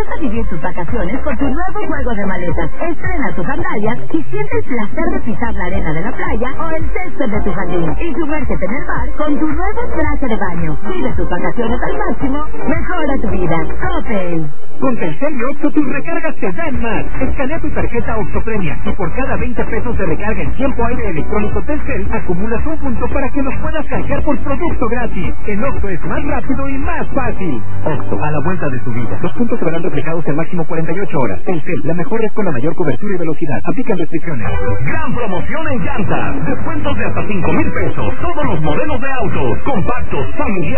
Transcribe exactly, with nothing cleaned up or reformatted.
Empieza a vivir tus vacaciones con tu nuevo juego de maletas. Estrena tus sandalias y siente el placer de pisar la arena de la playa o el césped de tu jardín. Y sumérgete en el mar con tu nuevo traje de baño. Vive tus vacaciones al máximo. Mejora tu vida. Coppel. Con Telcel y Oxxo tus recargas te dan más. Escanea tu tarjeta Oxxo Premia y por cada veinte pesos de recarga en tiempo aire electrónico Telcel acumulas un punto para que los puedas canjear por producto gratis. En Oxxo es más rápido y más fácil. Oxxo, a la vuelta de tu vida. Los puntos se verán reflejados en máximo cuarenta y ocho horas. Telcel, la mejor red con la mayor cobertura y velocidad. Aplican restricciones. Gran promoción en llantas. Descuentos de hasta cinco mil pesos. Todos los modelos de autos, compactos, familiares.